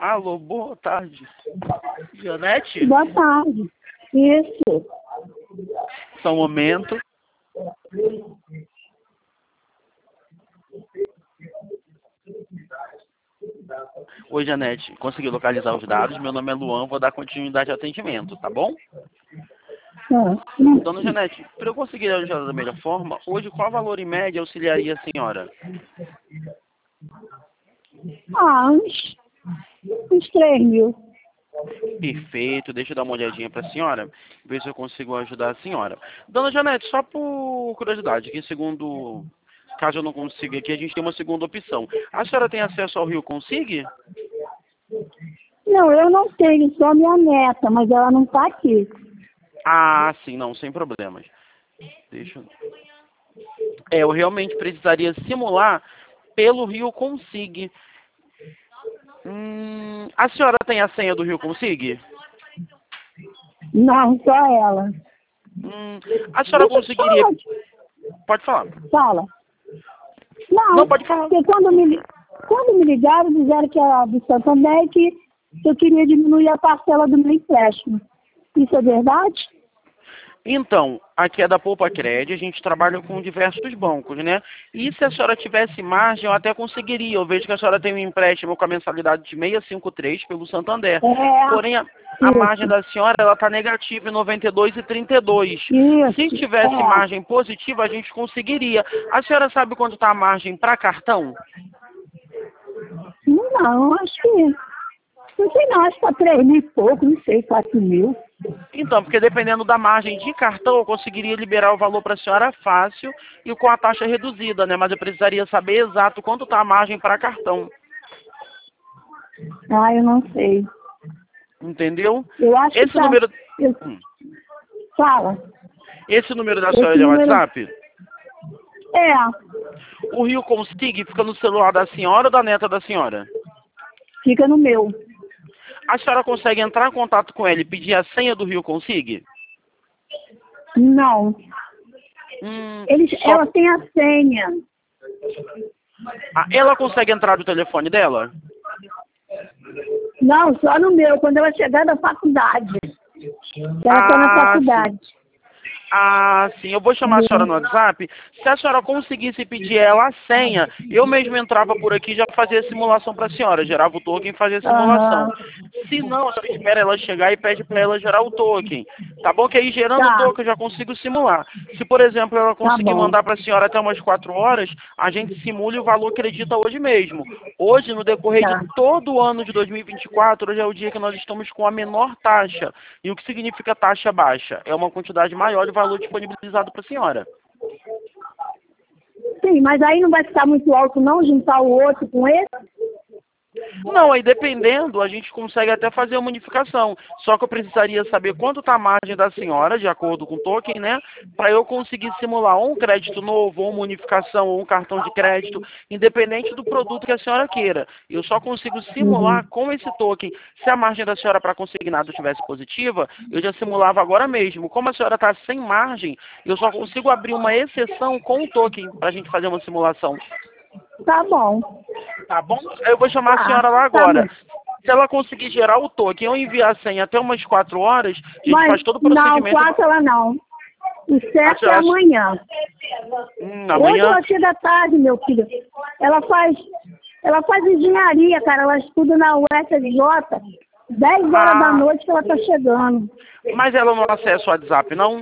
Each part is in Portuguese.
Alô, boa tarde. Janete? Boa tarde. Isso. Só um momento. Oi, Janete. Consegui localizar os dados. Meu nome é Luan. Vou dar continuidade ao atendimento, tá bom? Dona Janete, para eu conseguir ajudar da melhor forma, hoje qual valor em média auxiliaria a senhora? Uns 3.000. Perfeito, deixa eu dar uma olhadinha para a senhora, ver se eu consigo ajudar a senhora. Dona Janete, só por curiosidade, que segundo, caso eu não consiga aqui, a gente tem uma segunda opção. A senhora tem acesso ao Rio Consigue? Não, eu não tenho, só minha neta, mas ela não está aqui. Ah, sim, não, sem problemas. Deixa eu... eu realmente precisaria simular pelo Rio Consigue. A senhora tem a senha do Rio Consigue? Não, só ela. A senhora Deixa eu conseguiria... falar. Pode falar. Fala. Não, pode falar. Porque quando me ligaram, disseram que era do Santander que eu queria diminuir a parcela do meu empréstimo. Isso é verdade? Então, aqui é da Poupa Cred, a gente trabalha com diversos bancos, né? E se a senhora tivesse margem, eu até conseguiria. Eu vejo que a senhora tem um empréstimo com a mensalidade de 653 pelo Santander. Porém, a margem da senhora, ela está negativa em 92,32. Isso, Se tivesse margem positiva, a gente conseguiria. A senhora sabe quanto está a margem para cartão? Não, acho que... Não sei não, acho que está 3.000 e pouco, não sei, 4.000. Então, porque dependendo da margem de cartão, eu conseguiria liberar o valor para a senhora fácil e com a taxa reduzida, né? Mas eu precisaria saber exato quanto está a margem para cartão. Eu não sei. Entendeu? Eu acho Esse que número... Fala. Esse número da senhora é de WhatsApp? É. O Rio Consigue fica no celular da senhora ou da neta da senhora? Fica no meu. A senhora consegue entrar em contato com ele e pedir a senha do Rio Consigue? Não. Ela tem a senha. Ela consegue entrar no telefone dela? Não, só no meu, quando ela chegar da faculdade. Ela está na faculdade. Sim, eu vou chamar a senhora no WhatsApp. Se a senhora conseguisse pedir ela a senha, eu mesmo entrava por aqui e já fazia a simulação para a senhora, gerava o token e fazia a simulação. Se não, a senhora espera ela chegar e pede para ela gerar o token. Tá bom? Que aí gerando o token eu já consigo simular. Se, por exemplo, ela conseguir mandar para a senhora até umas 4 horas, a gente simula e o valor acredita hoje mesmo. Hoje, no decorrer de todo o ano de 2024, hoje é o dia que nós estamos com a menor taxa. E o que significa taxa baixa? É uma quantidade maior de valor disponibilizado para a senhora. Sim, mas aí não vai ficar muito alto não, juntar o outro com esse? Não, aí dependendo, a gente consegue até fazer uma unificação. Só que eu precisaria saber quanto está a margem da senhora, de acordo com o token, né? Para eu conseguir simular ou um crédito novo, ou uma unificação, ou um cartão de crédito, independente do produto que a senhora queira. Eu só consigo simular com esse token. Se a margem da senhora para consignado estivesse positiva, eu já simulava agora mesmo. Como a senhora está sem margem, eu só consigo abrir uma exceção com o token para a gente fazer uma simulação. Tá bom. Tá bom? Eu vou chamar a senhora lá agora. Se ela conseguir gerar o token ou enviar a senha até umas 4 horas, a gente faz todo o procedimento. Não, 4 ela não. O certo é amanhã. Amanhã? 8 horas da tarde, meu filho. Ela faz engenharia, cara. Ela estuda na UFRJ. 10 horas da noite que ela tá chegando. Mas ela não acessa o WhatsApp, não?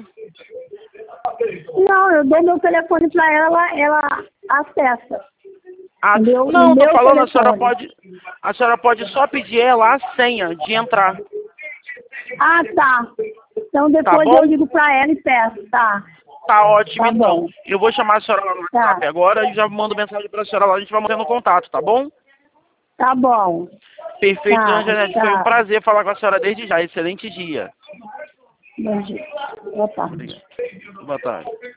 Não, eu dou meu telefone pra ela acessa. Não, tô falando, a senhora pode só pedir ela a senha de entrar. Tá. Então depois eu ligo pra ela e peço, tá? Tá ótimo, então. Eu vou chamar a senhora lá no WhatsApp agora e já mando mensagem pra senhora lá, a gente vai mantendo contato, tá bom? Tá bom. Perfeito, dona Janete. Foi um prazer falar com a senhora desde já. Excelente dia. Bom dia. Boa tarde. Boa tarde.